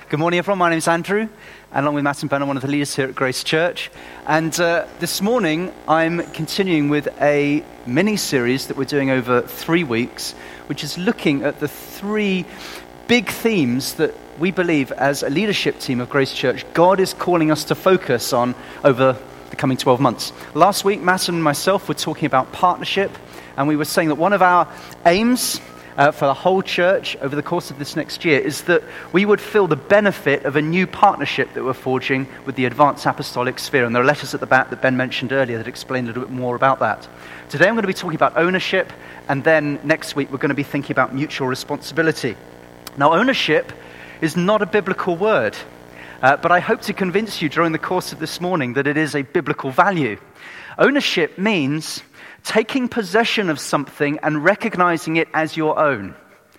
Good morning, everyone. My name's Andrew, and along with Matt and Ben, I'm one of the leaders here at Grace Church. And this morning, I'm continuing with a mini-series that we're doing over 3 weeks, which is looking at the 3 big themes that we believe as a leadership team of Grace Church, God is calling us to focus on over the coming 12 months. Last week, Matt and myself were talking about partnership, and we were saying that one of our aims for the whole church over the course of this next year is that we would feel the benefit of a new partnership that we're forging with the Advanced Apostolic Sphere. And there are letters at the back that Ben mentioned earlier that explain a little bit more about that. Today I'm going to be talking about ownership, and then next week we're going to be thinking about mutual responsibility. Now, ownership is not a biblical word, but I hope to convince you during the course of this morning that it is a biblical value. Ownership means taking possession of something and recognizing it as your own.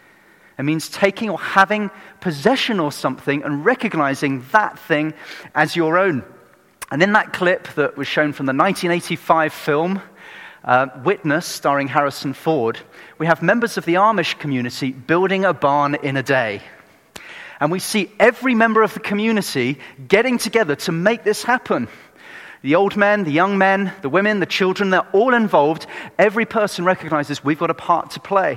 It means taking or having possession of something and recognizing that thing as your own. And in that clip that was shown from the 1985 film, Witness, starring Harrison Ford, we have members of the Amish community building a barn in a day. And we see every member of the community getting together to make this happen. The old men, the young men, the women, the children, they're all involved. Every person recognizes we've got a part to play.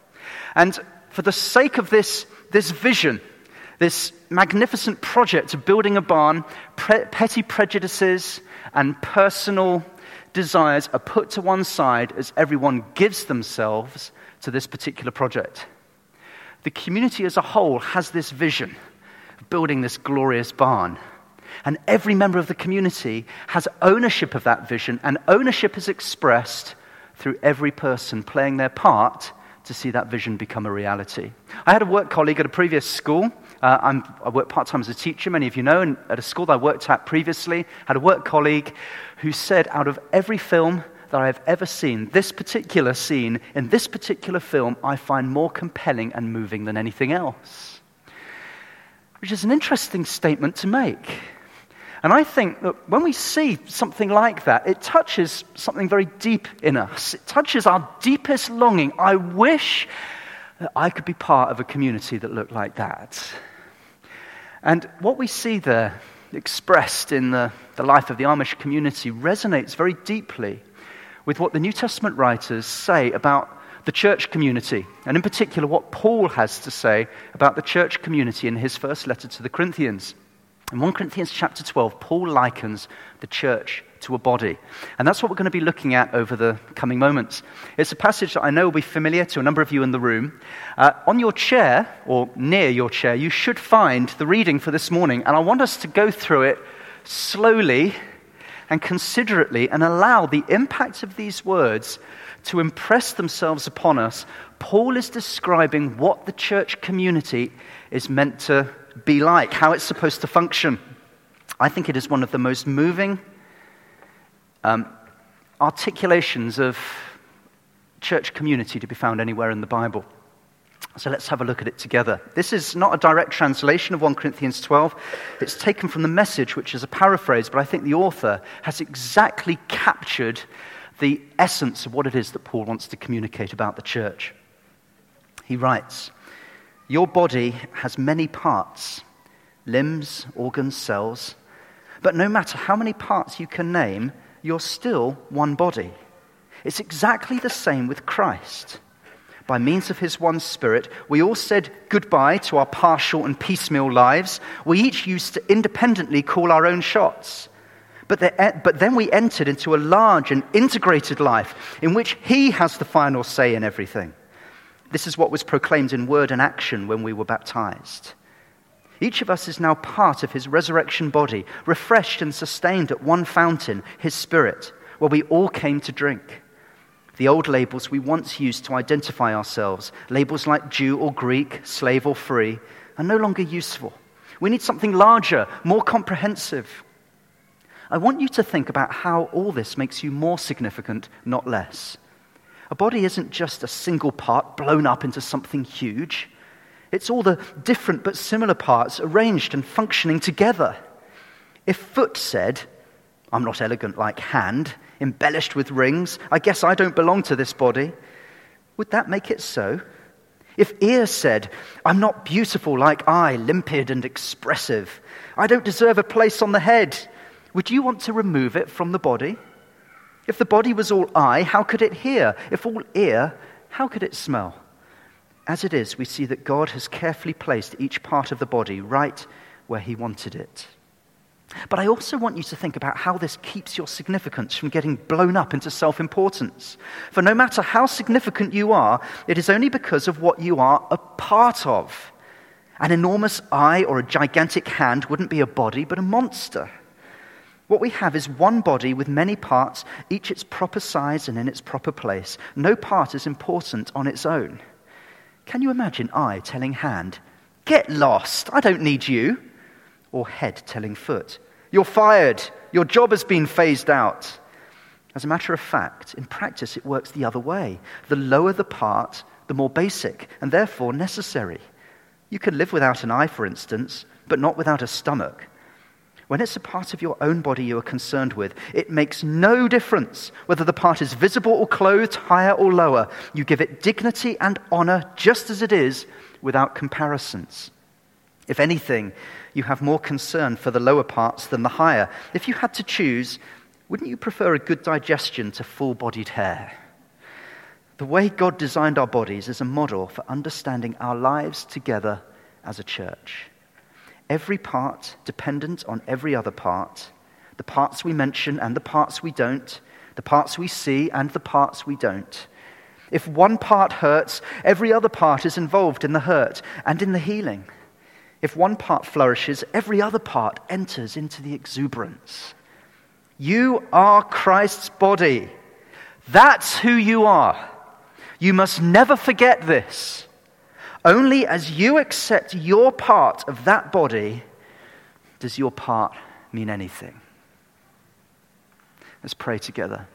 And for the sake of this vision, this magnificent project of building a barn, petty prejudices and personal desires are put to one side as everyone gives themselves to this particular project. The community as a whole has this vision of building this glorious barn. And every member of the community has ownership of that vision, and ownership is expressed through every person playing their part to see that vision become a reality. I had a work colleague at a previous school. I worked part-time as a teacher, many of you know, and at a school that I worked at previously, had a work colleague who said, out of every film that I have ever seen, this particular scene in this particular film I find more compelling and moving than anything else. Which is an interesting statement to make. And I think that when we see something like that, it touches something very deep in us. It touches our deepest longing. I wish that I could be part of a community that looked like that. And what we see there expressed in the life of the Amish community resonates very deeply with what the New Testament writers say about the church community, and in particular what Paul has to say about the church community in his first letter to the Corinthians. In 1 Corinthians chapter 12, Paul likens the church to a body. And that's what we're going to be looking at over the coming moments. It's a passage that I know will be familiar to a number of you in the room. On your chair, or near your chair, you should find the reading for this morning. And I want us to go through it slowly and considerately and allow the impact of these words to impress themselves upon us. Paul is describing what the church community is meant to be like, how it's supposed to function. I think it is one of the most moving articulations of church community to be found anywhere in the Bible. So let's have a look at it together. This is not a direct translation of 1 Corinthians 12. It's taken from the Message, which is a paraphrase, but I think the author has exactly captured the essence of what it is that Paul wants to communicate about the church. He writes, "Your body has many parts, limbs, organs, cells, but no matter how many parts you can name, you're still one body. It's exactly the same with Christ. By means of his one Spirit, we all said goodbye to our partial and piecemeal lives. We each used to independently call our own shots. But then we entered into a large and integrated life in which he has the final say in everything. This is what was proclaimed in word and action when we were baptized. Each of us is now part of his resurrection body, refreshed and sustained at one fountain, his Spirit, where we all came to drink. The old labels we once used to identify ourselves, labels like Jew or Greek, slave or free, are no longer useful. We need something larger, more comprehensive. I want you to think about how all this makes you more significant, not less. A body isn't just a single part blown up into something huge. It's all the different but similar parts arranged and functioning together. If foot said, "I'm not elegant like hand, embellished with rings, I guess I don't belong to this body," would that make it so? If ear said, I'm not beautiful like eye, limpid and expressive, I don't deserve a place on the head, would you want to remove it from the body? If the body was all eye, how could it hear? If all ear, how could it smell? As it is, we see that God has carefully placed each part of the body right where he wanted it. But I also want you to think about how this keeps your significance from getting blown up into self-importance. For no matter how significant you are, it is only because of what you are a part of. An enormous eye or a gigantic hand wouldn't be a body, but a monster. What we have is one body with many parts, each its proper size and in its proper place. No part is important on its own. Can you imagine eye telling hand, get lost, I don't need you? Or head telling foot, you're fired, your job has been phased out. As a matter of fact, in practice it works the other way. The lower the part, the more basic and therefore necessary. You can live without an eye, for instance, but not without a stomach. When it's a part of your own body you are concerned with, it makes no difference whether the part is visible or clothed, higher or lower. You give it dignity and honor just as it is, without comparisons. If anything, you have more concern for the lower parts than the higher. If you had to choose, wouldn't you prefer a good digestion to full-bodied hair? The way God designed our bodies is a model for understanding our lives together as a church. Every part dependent on every other part, the parts we mention and the parts we don't, the parts we see and the parts we don't. If one part hurts, every other part is involved in the hurt and in the healing. If one part flourishes, every other part enters into the exuberance. You are Christ's body. That's who you are. You must never forget this. Only as you accept your part of that body does your part mean anything. Let's pray together.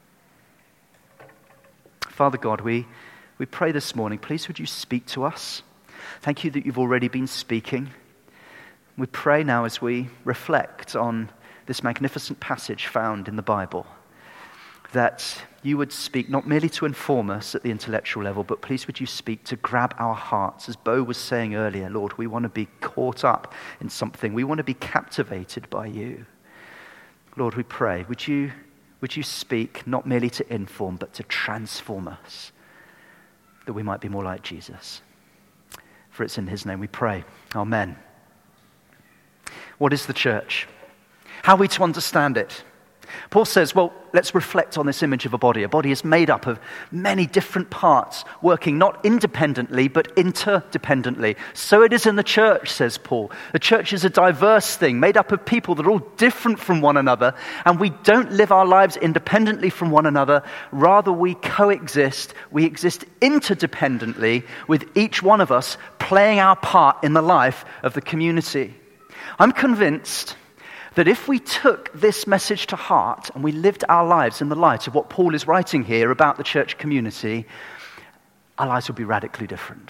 Father God, we pray this morning, please would you speak to us? Thank you that you've already been speaking. We pray now as we reflect on this magnificent passage found in the Bible, that you would speak not merely to inform us at the intellectual level, but please would you speak to grab our hearts. As Bo was saying earlier, Lord, we want to be caught up in something. We want to be captivated by you. Lord, we pray, would you speak not merely to inform, but to transform us, that we might be more like Jesus. For it's in his name we pray. Amen. What is the church? How are we to understand it? Paul says, well, let's reflect on this image of a body. A body is made up of many different parts, working not independently, but interdependently. So it is in the church, says Paul. The church is a diverse thing, made up of people that are all different from one another, and we don't live our lives independently from one another. Rather, we coexist. We exist interdependently, with each one of us playing our part in the life of the community. I'm convinced that if we took this message to heart and we lived our lives in the light of what Paul is writing here about the church community, our lives would be radically different.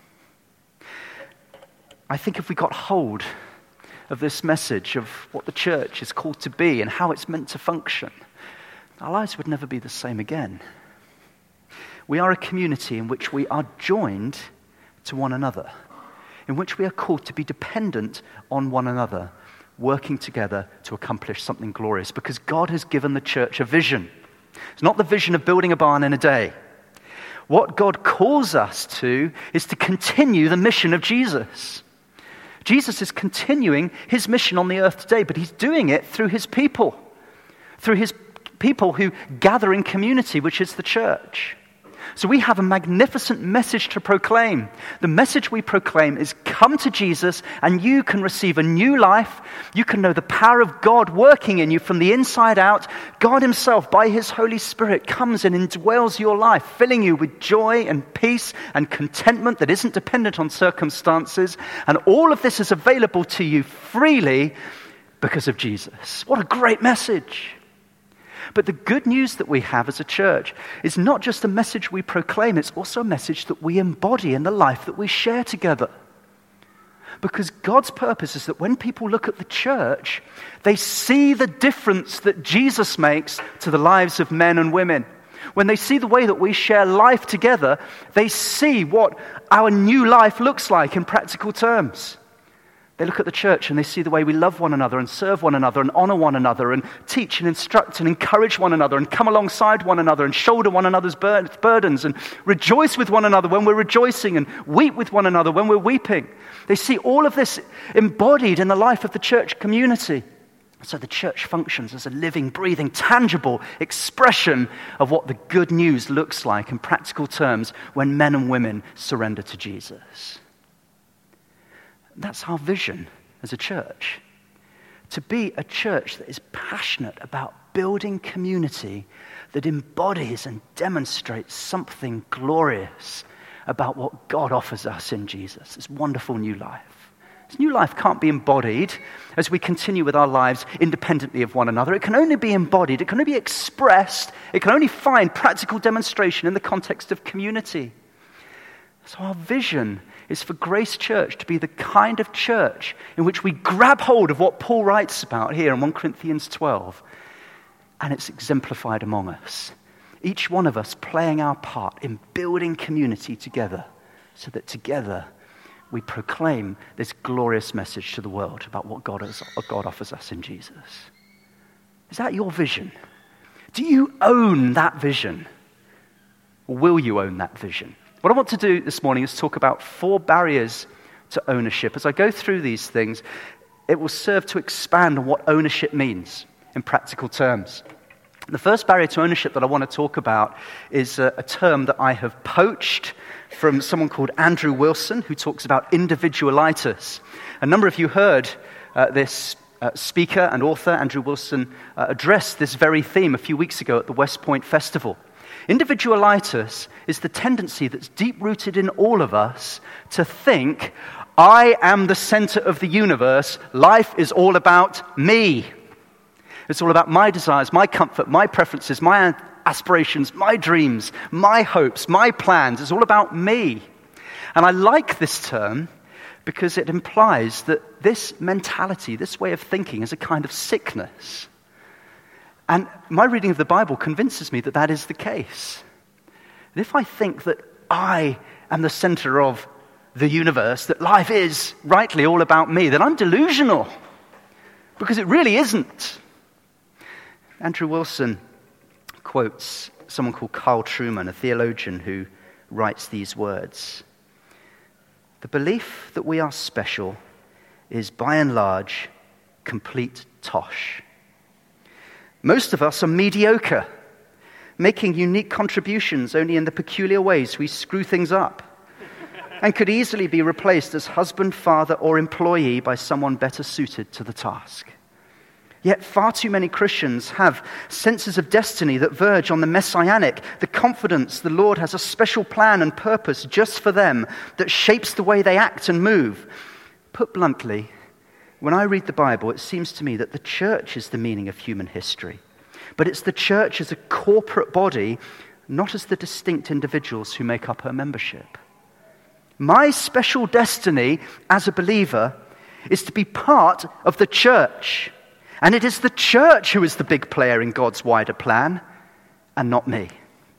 I think if we got hold of this message of what the church is called to be and how it's meant to function, our lives would never be the same again. We are a community in which we are joined to one another, in which we are called to be dependent on one another, working together to accomplish something glorious, because God has given the church a vision. It's not the vision of building a barn in a day. What God calls us to is to continue the mission of Jesus. Jesus is continuing his mission on the earth today, but he's doing it through his people who gather in community, which is the church. So we have a magnificent message to proclaim. The message we proclaim is, come to Jesus and you can receive a new life. You can know the power of God working in you from the inside out. God himself, by his Holy Spirit, comes and indwells your life, filling you with joy and peace and contentment that isn't dependent on circumstances. And all of this is available to you freely because of Jesus. What a great message. But the good news that we have as a church is not just a message we proclaim, it's also a message that we embody in the life that we share together. Because God's purpose is that when people look at the church, they see the difference that Jesus makes to the lives of men and women. When they see the way that we share life together, they see what our new life looks like in practical terms. They look at the church and they see the way we love one another and serve one another and honor one another and teach and instruct and encourage one another and come alongside one another and shoulder one another's burdens and rejoice with one another when we're rejoicing and weep with one another when we're weeping. They see all of this embodied in the life of the church community. So the church functions as a living, breathing, tangible expression of what the good news looks like in practical terms when men and women surrender to Jesus. That's our vision as a church. To be a church that is passionate about building community that embodies and demonstrates something glorious about what God offers us in Jesus. This wonderful new life. This new life can't be embodied as we continue with our lives independently of one another. It can only be embodied, it can only be expressed, it can only find practical demonstration in the context of community. So our vision is for Grace Church to be the kind of church in which we grab hold of what Paul writes about here in 1 Corinthians 12, and it's exemplified among us. Each one of us playing our part in building community together so that together we proclaim this glorious message to the world about what God offers us in Jesus. Is that your vision? Do you own that vision? Or will you own that vision? What I want to do this morning is talk about 4 barriers to ownership. As I go through these things, it will serve to expand on what ownership means in practical terms. The first barrier to ownership that I want to talk about is a term that I have poached from someone called Andrew Wilson, who talks about individualitis. A number of you heard this speaker and author, Andrew Wilson, address this very theme a few weeks ago at the West Point Festival. Individualitis is the tendency that's deep-rooted in all of us to think, I am the center of the universe, life is all about me. It's all about my desires, my comfort, my preferences, my aspirations, my dreams, my hopes, my plans. It's all about me. And I like this term because it implies that this mentality, this way of thinking is a kind of sickness. And my reading of the Bible convinces me that that is the case. And if I think that I am the center of the universe, that life is rightly all about me, then I'm delusional. Because it really isn't. Andrew Wilson quotes someone called Carl Trueman, a theologian who writes these words. The belief that we are special is by and large complete tosh. Most of us are mediocre, making unique contributions only in the peculiar ways we screw things up, and could easily be replaced as husband, father, or employee by someone better suited to the task. Yet far too many Christians have senses of destiny that verge on the messianic, the confidence the Lord has a special plan and purpose just for them that shapes the way they act and move. Put bluntly, when I read the Bible, it seems to me that the church is the meaning of human history. But it's the church as a corporate body, not as the distinct individuals who make up her membership. My special destiny as a believer is to be part of the church. And it is the church who is the big player in God's wider plan, and not me.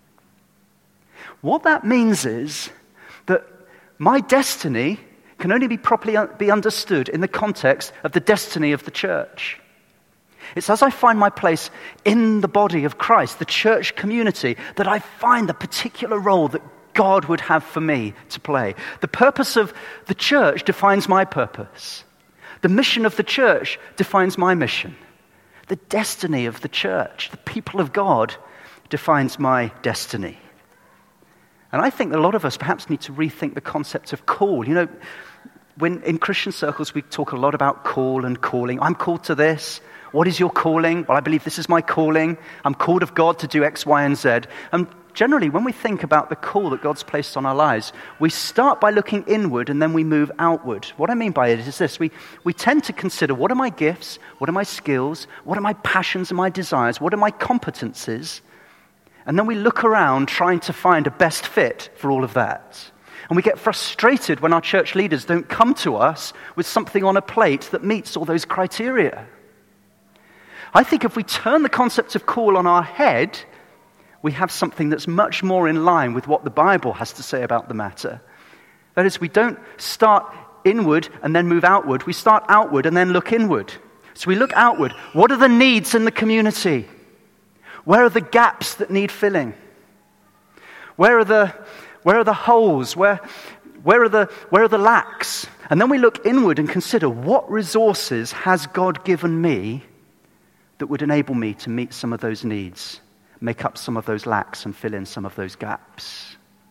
What that means is that my destiny can only be properly be understood in the context of the destiny of the church. It's as I find my place in the body of Christ, the church community, that I find the particular role that God would have for me to play. The purpose of the church defines my purpose. The mission of the church defines my mission. The destiny of the church, the people of God, defines my destiny. And I think that a lot of us perhaps need to rethink the concept of call. You know, when in Christian circles we talk a lot about call and calling. I'm called to this. What is your calling? Well, I believe this is my calling. I'm called of God to do X, Y, and Z. And generally, when we think about the call that God's placed on our lives, we start by looking inward and then we move outward. What I mean by it is this. We tend to consider, what are my gifts? What are my skills? What are my passions and my desires? What are my competencies? And then we look around trying to find a best fit for all of that. And we get frustrated when our church leaders don't come to us with something on a plate that meets all those criteria. I think if we turn the concept of call on our head, we have something that's much more in line with what the Bible has to say about the matter. That is, we don't start inward and then move outward. We start outward and then look inward. So we look outward. What are the needs in the community? Where are the gaps that need filling? Where are the holes? Where are the lacks? And then we look inward and consider, what resources has God given me that would enable me to meet some of those needs, make up some of those lacks, and fill in some of those gaps?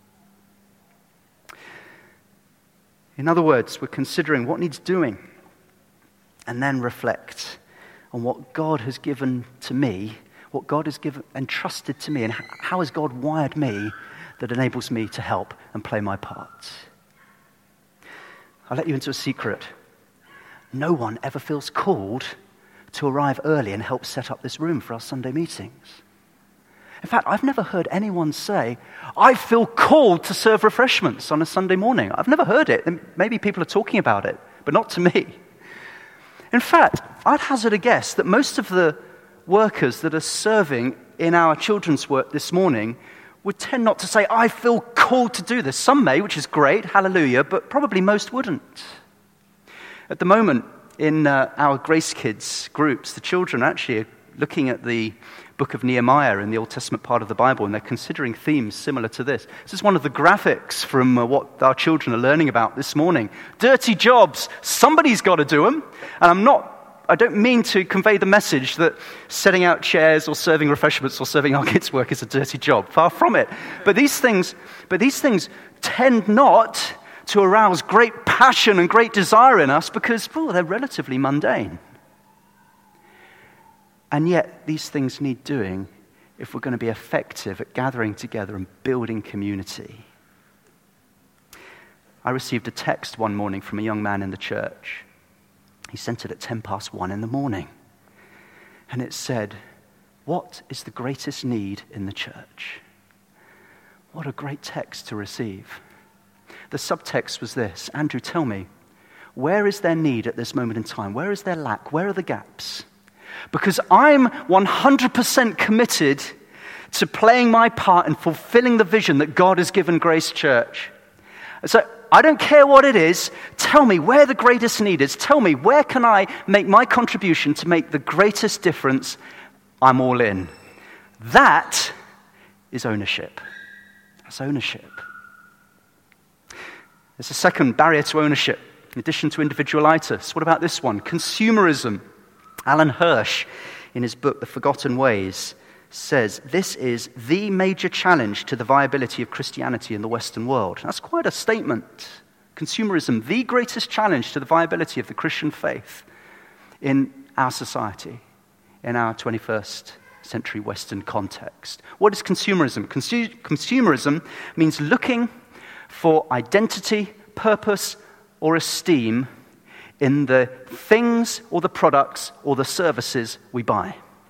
In other words, we're considering what needs doing, and then reflect on what God has given to me, what God has given entrusted to me, and how has God wired me that enables me to help and play my part. I'll let you into a secret. No one ever feels called to arrive early and help set up this room for our Sunday meetings. In fact, I've never heard anyone say, I feel called to serve refreshments on a Sunday morning. I've never heard it. Maybe people are talking about it, but not to me. In fact, I'd hazard a guess that most of the workers that are serving in our children's work this morning would tend not to say, I feel called to do this. Some may, which is great, hallelujah, but probably most wouldn't. At the moment, in our Grace Kids groups, the children actually are looking at the book of Nehemiah in the Old Testament part of the Bible, and they're considering themes similar to this. This is one of the graphics from what our children are learning about this morning. Dirty jobs. Somebody's got to do them. And I don't mean to convey the message that setting out chairs or serving refreshments or serving our kids' work is a dirty job. Far from it. But these things tend not to arouse great passion and great desire in us because, they're relatively mundane. And yet, these things need doing if we're going to be effective at gathering together and building community. I received a text one morning from a young man in the church. He sent it at 1:10 in the morning. And it said, what is the greatest need in the church? What a great text to receive. The subtext was this: Andrew, tell me, where is their need at this moment in time? Where is their lack? Where are the gaps? Because I'm 100% committed to playing my part in fulfilling the vision that God has given Grace Church. So I don't care what it is. Tell me where the greatest need is. Tell me where can I make my contribution to make the greatest difference. I'm all in. That is ownership. That's ownership. There's a second barrier to ownership, in addition to individualitis. What about this one? Consumerism. Alan Hirsch, in his book, The Forgotten Ways, says this is the major challenge to the viability of Christianity in the Western world. That's quite a statement. Consumerism, the greatest challenge to the viability of the Christian faith in our society, in our 21st century Western context. What is consumerism? Consumerism means looking for identity, purpose, or esteem in the things or the products or the services we buy.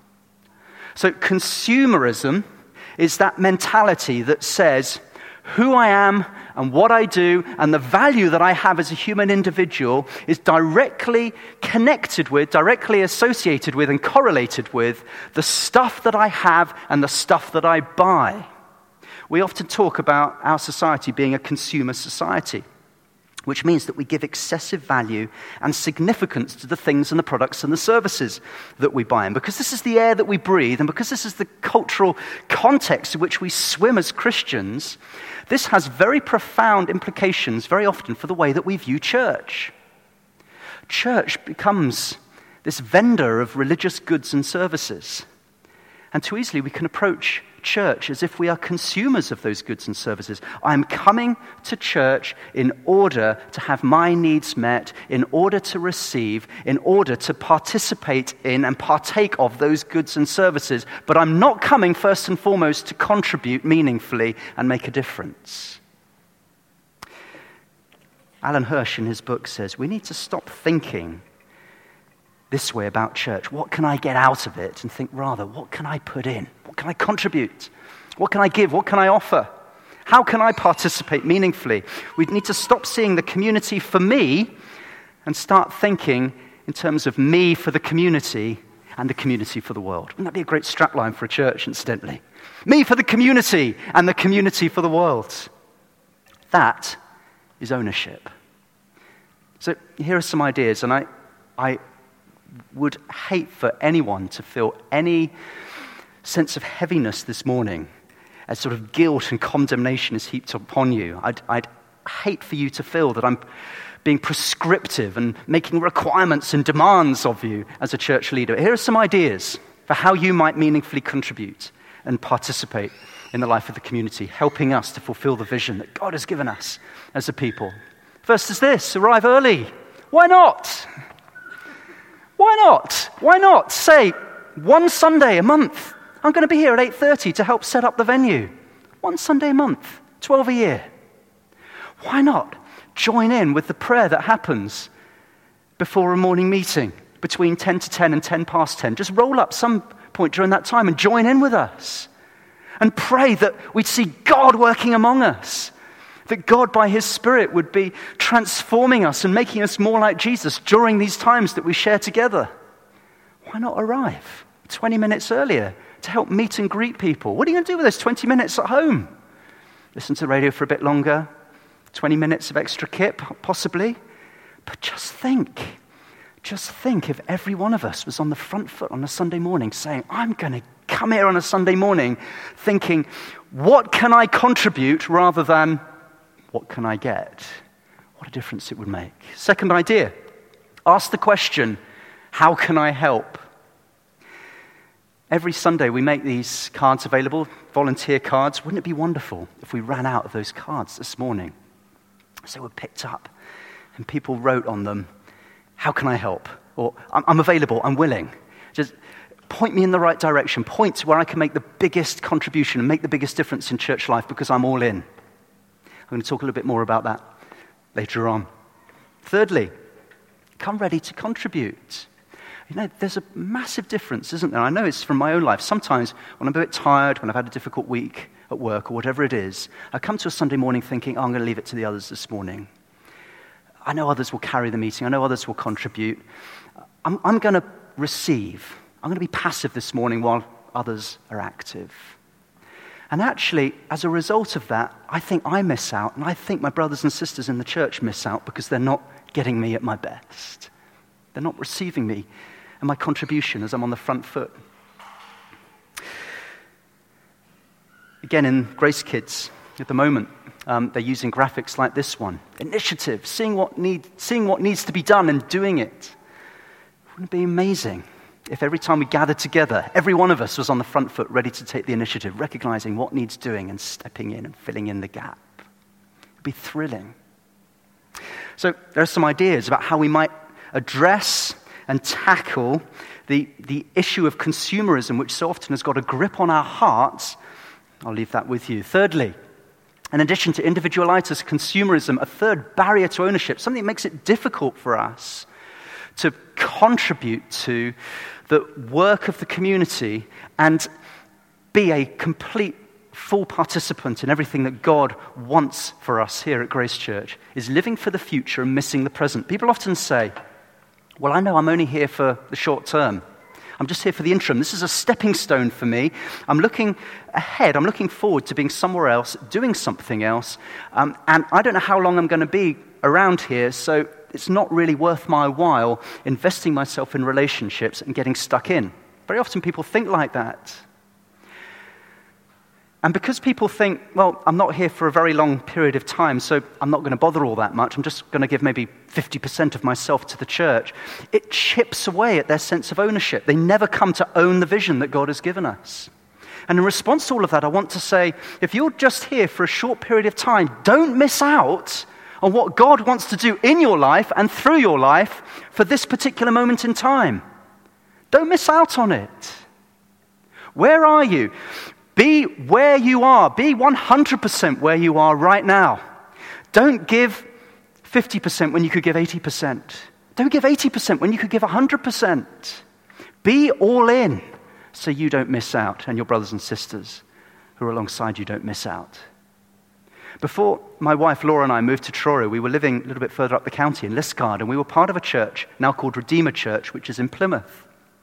So consumerism is that mentality that says who I am and what I do and the value that I have as a human individual is directly connected with, directly associated with and correlated with the stuff that I have and the stuff that I buy. We often talk about our society being a consumer society, which means that we give excessive value and significance to the things and the products and the services that we buy. And because this is the air that we breathe, and because this is the cultural context in which we swim as Christians, this has very profound implications very often for the way that we view church. Church becomes this vendor of religious goods and services. And too easily we can approach church as if we are consumers of those goods and services. I'm coming to church in order to have my needs met, in order to receive, in order to participate in and partake of those goods and services, but I'm not coming first and foremost to contribute meaningfully and make a difference. Alan Hirsch in his book says we need to stop thinking this way about church. What can I get out of it? And think rather, what can I put in? What can I contribute? What can I give? What can I offer? How can I participate meaningfully? We need to stop seeing the community for me and start thinking in terms of me for the community and the community for the world. Wouldn't that be a great strapline for a church, incidentally? Me for the community and the community for the world. That is ownership. So here are some ideas, and I would hate for anyone to feel any sense of heaviness this morning as sort of guilt and condemnation is heaped upon you. I'd hate for you to feel that I'm being prescriptive and making requirements and demands of you as a church leader. Here are some ideas for how you might meaningfully contribute and participate in the life of the community, helping us to fulfill the vision that God has given us as a people. First is this: arrive early. Why not? Why not? Why not? Say, one Sunday a month, I'm going to be here at 8:30 to help set up the venue. One Sunday a month, 12 a year. Why not join in with the prayer that happens before a morning meeting between 10 to 10 and 10 past 10? Just roll up some point during that time and join in with us and pray that we'd see God working among us, that God by his Spirit would be transforming us and making us more like Jesus during these times that we share together. Why not arrive 20 minutes earlier to help meet and greet people? What are you going to do with those 20 minutes at home? Listen to the radio for a bit longer? 20 minutes of extra kip, possibly? But just think if every one of us was on the front foot on a Sunday morning saying, I'm going to come here on a Sunday morning thinking, what can I contribute rather than what can I get? What a difference it would make. Second idea, ask the question, how can I help? Every Sunday we make these cards available, volunteer cards. Wouldn't it be wonderful if we ran out of those cards this morning? So we're picked up and people wrote on them, how can I help? Or I'm available, I'm willing. Just point me in the right direction. Point to where I can make the biggest contribution and make the biggest difference in church life because I'm all in. I'm going to talk a little bit more about that later on. Thirdly, come ready to contribute. You know, there's a massive difference, isn't there? I know it's from my own life. Sometimes when I'm a bit tired, when I've had a difficult week at work or whatever it is, I come to a Sunday morning thinking, I'm going to leave it to the others this morning. I know others will carry the meeting. I know others will contribute. I'm going to receive. I'm going to be passive this morning while others are active. And actually, as a result of that, I think I miss out, and I think my brothers and sisters in the church miss out because they're not getting me at my best. They're not receiving me and my contribution as I'm on the front foot. Again, in Grace Kids, at the moment, they're using graphics like this one. Initiative, seeing what needs to be done and doing it. Wouldn't it be amazing if every time we gathered together, every one of us was on the front foot ready to take the initiative, recognizing what needs doing and stepping in and filling in the gap? It'd be thrilling. So there are some ideas about how we might address and tackle the issue of consumerism, which so often has got a grip on our hearts. I'll leave that with you. Thirdly, in addition to individualitis, consumerism, a third barrier to ownership, something that makes it difficult for us to contribute to the work of the community and be a complete, full participant in everything that God wants for us here at Grace Church, is living for the future and missing the present. People often say, well, I know I'm only here for the short term. I'm just here for the interim. This is a stepping stone for me. I'm looking ahead. I'm looking forward to being somewhere else, doing something else. And I don't know how long I'm going to be around here, so it's not really worth my while investing myself in relationships and getting stuck in. Very often people think like that. And because people think, well, I'm not here for a very long period of time, so I'm not going to bother all that much. I'm just going to give maybe 50% of myself to the church. It chips away at their sense of ownership. They never come to own the vision that God has given us. And in response to all of that, I want to say, if you're just here for a short period of time, don't miss out on what God wants to do in your life and through your life for this particular moment in time. Don't miss out on it. Where are you? Be where you are. Be 100% where you are right now. Don't give 50% when you could give 80%. Don't give 80% when you could give 100%. Be all in so you don't miss out and your brothers and sisters who are alongside you don't miss out. Before my wife Laura and I moved to Truro, we were living a little bit further up the county in Liskeard, and we were part of a church now called Redeemer Church, which is in Plymouth.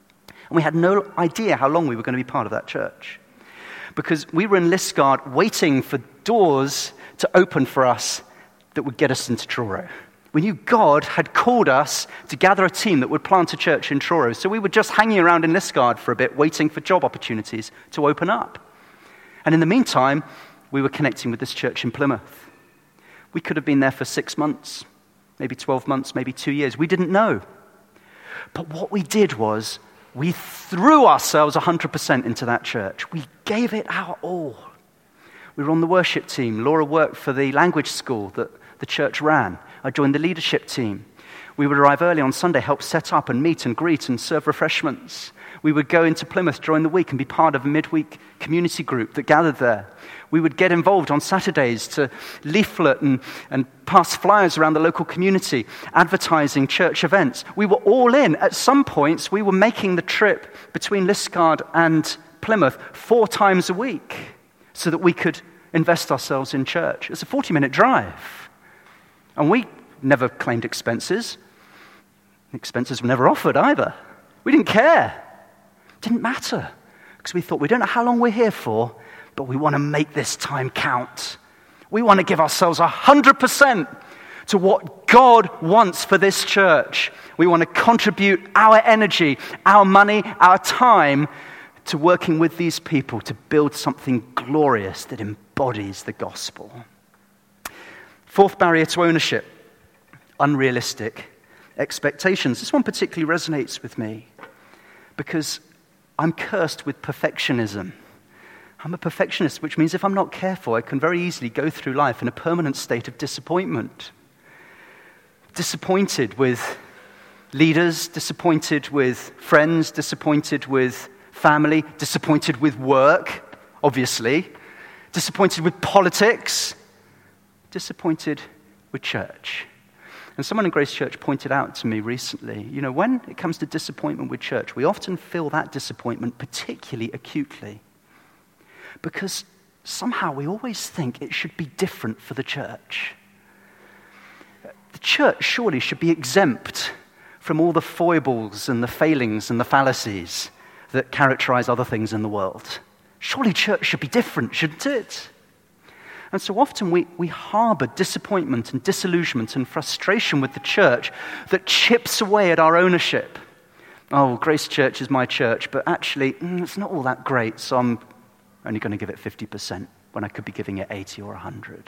And we had no idea how long we were going to be part of that church. Because we were in Liskeard waiting for doors to open for us that would get us into Truro. We knew God had called us to gather a team that would plant a church in Truro. So we were just hanging around in Liskeard for a bit, waiting for job opportunities to open up. And in the meantime, we were connecting with this church in Plymouth. We could have been there for 6 months, maybe 12 months, maybe 2 years. We didn't know. But what we did was we threw ourselves 100% into that church. We gave it our all. We were on the worship team. Laura worked for the language school that the church ran. I joined the leadership team. We would arrive early on Sunday, help set up and meet and greet and serve refreshments. We would go into Plymouth during the week and be part of a midweek community group that gathered there. We would get involved on Saturdays to leaflet and pass flyers around the local community, advertising church events. We were all in. At some points, we were making the trip between Liskeard and Plymouth 4 times a week so that we could invest ourselves in church. It's a 40-minute drive. And we never claimed expenses. Expenses were never offered either. We didn't care. It didn't matter. Because we thought, we don't know how long we're here for, but we want to make this time count. We want to give ourselves 100% to what God wants for this church. We want to contribute our energy, our money, our time to working with these people to build something glorious that embodies the gospel. 4th barrier to ownership, unrealistic expectations. This one particularly resonates with me because I'm cursed with perfectionism. I'm a perfectionist, which means if I'm not careful, I can very easily go through life in a permanent state of disappointment. Disappointed with leaders, disappointed with friends, disappointed with family, disappointed with work, obviously, disappointed with politics, disappointed with church. And someone in Grace Church pointed out to me recently, when it comes to disappointment with church, we often feel that disappointment particularly acutely because somehow we always think it should be different for the church. The church surely should be exempt from all the foibles and the failings and the fallacies that characterize other things in the world. Surely church should be different, shouldn't it? And so often we harbor disappointment and disillusionment and frustration with the church that chips away at our ownership. Oh, Grace Church is my church, but actually it's not all that great, so I'm only going to give it 50% when I could be giving it 80 or 100.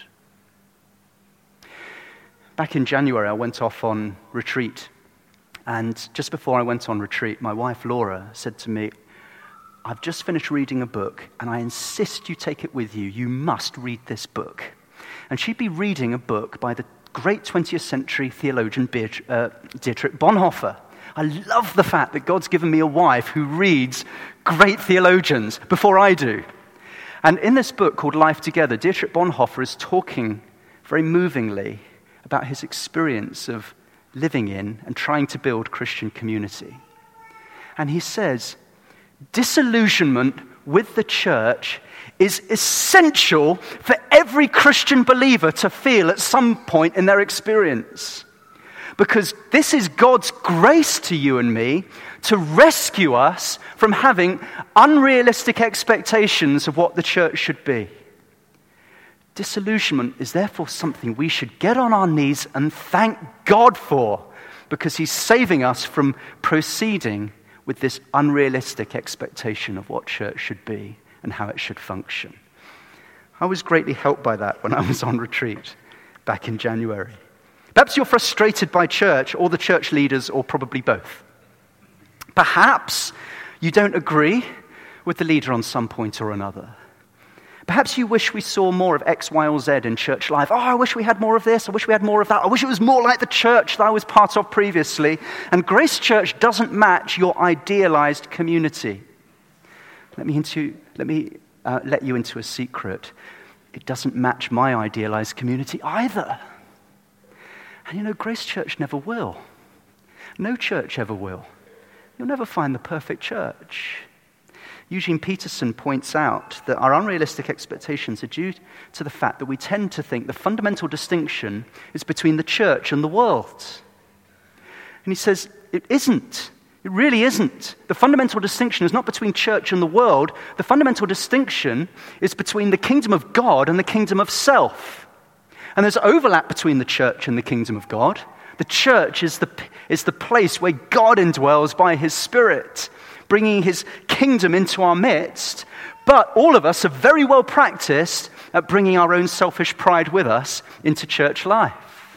Back in January, I went off on retreat. And just before I went on retreat, my wife Laura said to me, I've just finished reading a book, and I insist you take it with you. You must read this book. And she'd be reading a book by the great 20th century theologian Dietrich Bonhoeffer. I love the fact that God's given me a wife who reads great theologians before I do. And in this book called Life Together, Dietrich Bonhoeffer is talking very movingly about his experience of living in and trying to build Christian community. And he says, disillusionment with the church is essential for every Christian believer to feel at some point in their experience. Because this is God's grace to you and me to rescue us from having unrealistic expectations of what the church should be. Disillusionment is therefore something we should get on our knees and thank God for, because he's saving us from proceeding with this unrealistic expectation of what church should be and how it should function. I was greatly helped by that when I was on retreat back in January. Perhaps you're frustrated by church or the church leaders, or probably both. Perhaps you don't agree with the leader on some point or another. Perhaps you wish we saw more of X, Y, or Z in church life. Oh, I wish we had more of this. I wish we had more of that. I wish it was more like the church that I was part of previously. And Grace Church doesn't match your idealized community. Let me let you into a secret. It doesn't match my idealized community either. And Grace Church never will. No church ever will. You'll never find the perfect church. Eugene Peterson points out that our unrealistic expectations are due to the fact that we tend to think the fundamental distinction is between the church and the world. And he says, it isn't. It really isn't. The fundamental distinction is not between church and the world. The fundamental distinction is between the kingdom of God and the kingdom of self. And there's overlap between the church and the kingdom of God. The church is the place where God indwells by his Spirit, bringing his kingdom into our midst. But all of us are very well practiced at bringing our own selfish pride with us into church life.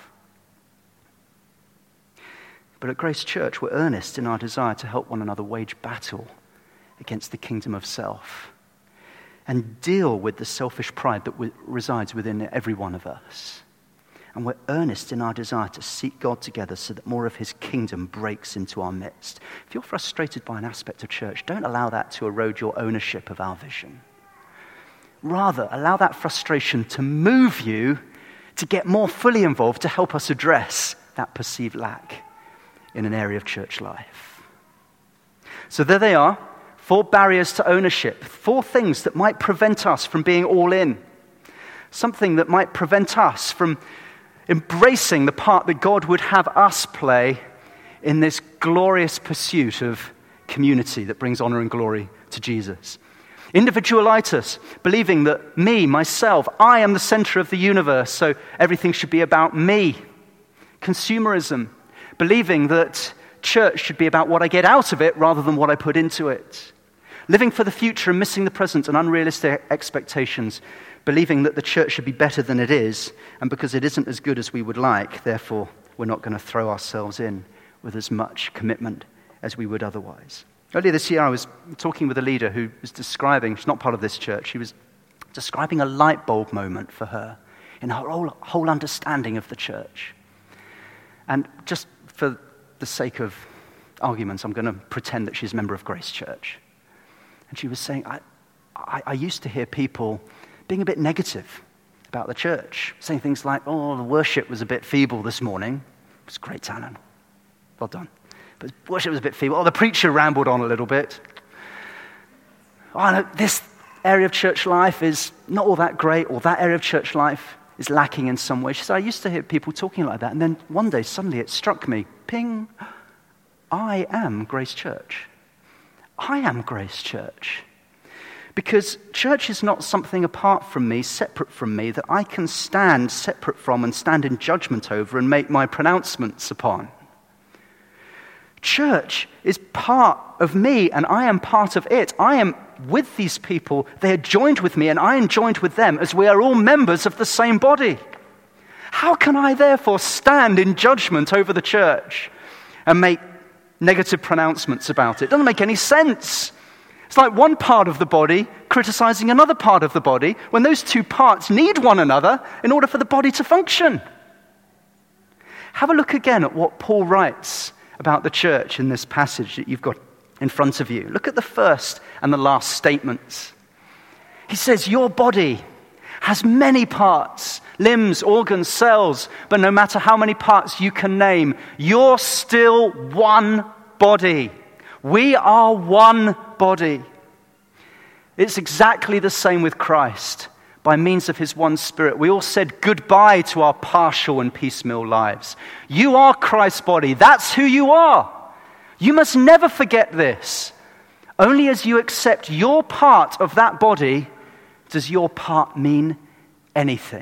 But at Grace Church, we're earnest in our desire to help one another wage battle against the kingdom of self and deal with the selfish pride that resides within every one of us. And we're earnest in our desire to seek God together so that more of his kingdom breaks into our midst. If you're frustrated by an aspect of church, don't allow that to erode your ownership of our vision. Rather, allow that frustration to move you to get more fully involved to help us address that perceived lack in an area of church life. So there they are, 4 barriers to ownership, 4 things that might prevent us from being all in, something that might prevent us from embracing the part that God would have us play in this glorious pursuit of community that brings honor and glory to Jesus. Individualitis, believing that me, myself, I am the center of the universe, so everything should be about me. Consumerism, believing that church should be about what I get out of it rather than what I put into it. Living for the future and missing the present and unrealistic expectations, believing that the church should be better than it is, and because it isn't as good as we would like, therefore we're not going to throw ourselves in with as much commitment as we would otherwise. Earlier this year, I was talking with a leader who was describing, she's not part of this church, she was describing a light bulb moment for her in her whole understanding of the church. And just for the sake of arguments, I'm going to pretend that she's a member of Grace Church. And she was saying, I used to hear people being a bit negative about the church, saying things like, oh, the worship was a bit feeble this morning. It was great, Alan. Well done. But worship was a bit feeble. Oh, the preacher rambled on a little bit. Oh, no, this area of church life is not all that great, or that area of church life is lacking in some way. She said, I used to hear people talking like that, and then one day suddenly it struck me, ping, I am Grace Church. I am Grace Church. Because church is not something apart from me, separate from me, that I can stand separate from and stand in judgment over and make my pronouncements upon. Church is part of me, and I am part of it. I am with these people. They are joined with me, and I am joined with them, as we are all members of the same body. How can I therefore stand in judgment over the church and make negative pronouncements about it? It doesn't make any sense. It's like one part of the body criticizing another part of the body when those two parts need one another in order for the body to function. Have a look again at what Paul writes about the church in this passage that you've got in front of you. Look at the first and the last statements. He says, your body has many parts, limbs, organs, cells, but no matter how many parts you can name, you're still one body. We are one body. It's exactly the same with Christ. By means of his one Spirit, we all said goodbye to our partial and piecemeal lives. You are Christ's body. That's who you are. You must never forget this. Only as you accept your part of that body does your part mean anything.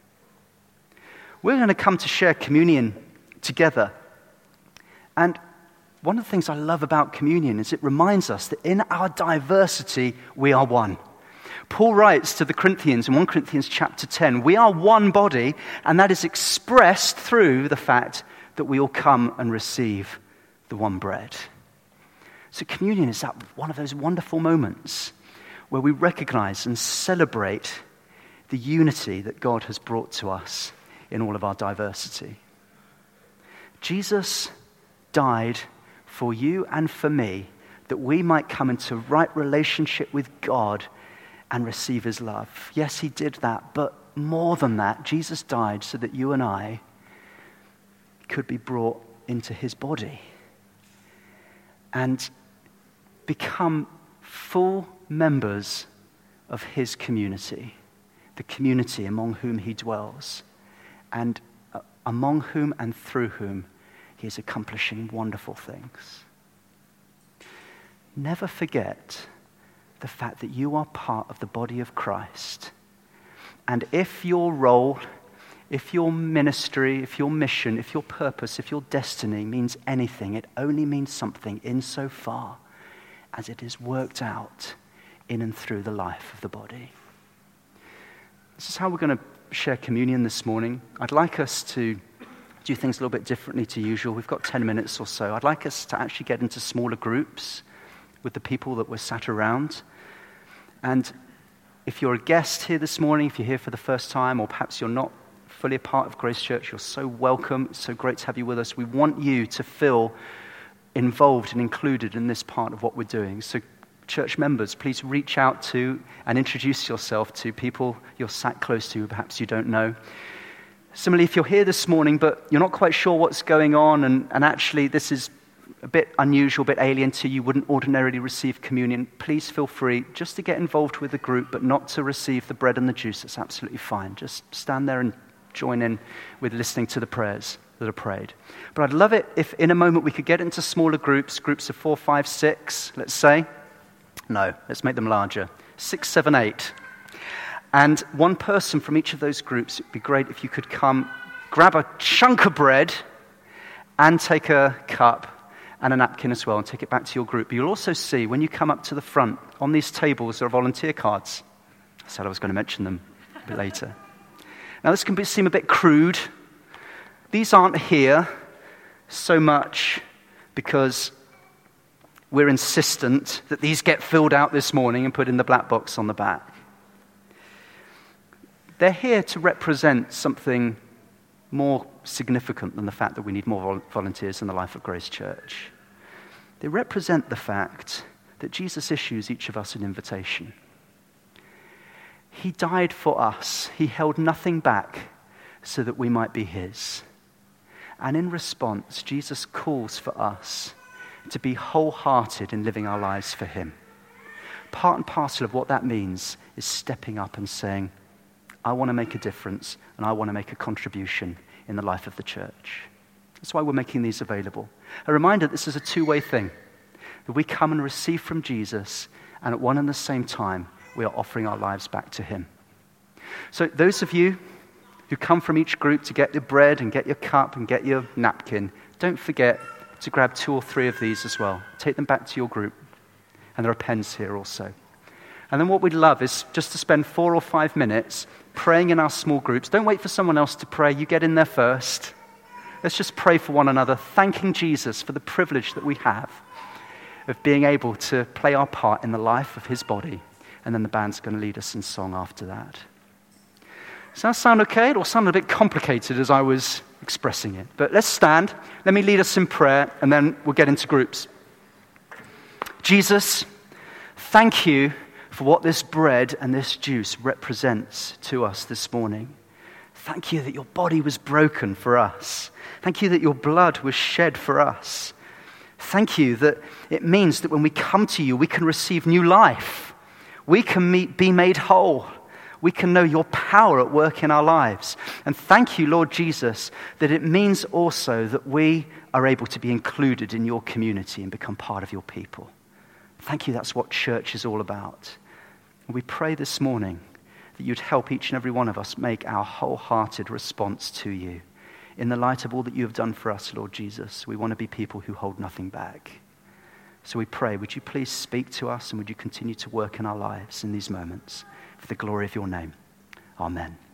We're going to come to share communion together. And one of the things I love about communion is it reminds us that in our diversity, we are one. Paul writes to the Corinthians in 1 Corinthians chapter 10, we are one body, and that is expressed through the fact that we all come and receive the one bread. So communion is one of those wonderful moments where we recognize and celebrate the unity that God has brought to us in all of our diversity. Jesus died for you and for me that we might come into right relationship with God and receive his love. Yes, he did that, but more than that, Jesus died so that you and I could be brought into his body and become full members of his community, the community among whom he dwells, and among whom and through whom he is accomplishing wonderful things. never forget the fact that you are part of the body of Christ. And if your role, if your ministry, if your mission, if your purpose, if your destiny means anything, it only means something insofar as it is worked out in and through the life of the body. This is how we're going to share communion this morning. I'd like us to do things a little bit differently to usual. We've got 10 minutes or so. I'd like us to actually get into smaller groups with the people that we're sat around. And if you're a guest here this morning, if you're here for the first time, or perhaps you're not fully a part of Grace Church, you're so welcome. It's so great to have you with us. We want you to feel involved and included in this part of what we're doing. So church members, please reach out to and introduce yourself to people you're sat close to who perhaps you don't know. Similarly, if you're here this morning but you're not quite sure what's going on and actually this is a bit unusual, a bit alien to you, wouldn't ordinarily receive communion, please feel free just to get involved with the group but not to receive the bread and the juice. It's absolutely fine. Just stand there and join in with listening to the prayers that are prayed. But I'd love it if in a moment we could get into smaller groups of 4, 5, 6, let's say. No, let's make them larger. 6, 7, 8. And one person from each of those groups, it'd be great if you could come, grab a chunk of bread and take a cup and a napkin as well and take it back to your group. But you'll also see when you come up to the front, on these tables there are volunteer cards. I said I was going to mention them a bit later. Now this can seem a bit crude. These aren't here so much because we're insistent that these get filled out this morning and put in the black box on the back. They're here to represent something more significant than the fact that we need more volunteers in the life of Grace Church. They represent the fact that Jesus issues each of us an invitation. He died for us. He held nothing back so that we might be his. And in response, Jesus calls for us to be wholehearted in living our lives for him. Part and parcel of what that means is stepping up and saying, I want to make a difference and I want to make a contribution in the life of the church. That's why we're making these available. A reminder that this is a two-way thing, that we come and receive from Jesus, and at one and the same time, we are offering our lives back to him. So those of you who come from each group to get your bread and get your cup and get your napkin, don't forget to grab 2 or 3 of these as well. Take them back to your group. And there are pens here also. And then what we'd love is just to spend 4 or 5 minutes praying in our small groups. Don't wait for someone else to pray. You get in there first. Let's just pray for one another, thanking Jesus for the privilege that we have of being able to play our part in the life of his body. And then the band's going to lead us in song after that. Does that sound okay? It all sounded a bit complicated as I was expressing it. But let's stand. Let me lead us in prayer, and then we'll get into groups. Jesus, thank you for what this bread and this juice represents to us this morning. Thank you that your body was broken for us. Thank you that your blood was shed for us. Thank you that it means that when we come to you, we can receive new life. We can be made whole. We can know your power at work in our lives. And thank you, Lord Jesus, that it means also that we are able to be included in your community and become part of your people. Thank you, that's what church is all about. And we pray this morning that you'd help each and every one of us make our wholehearted response to you. In the light of all that you have done for us, Lord Jesus, we want to be people who hold nothing back. So we pray, would you please speak to us and would you continue to work in our lives in these moments for the glory of your name. Amen.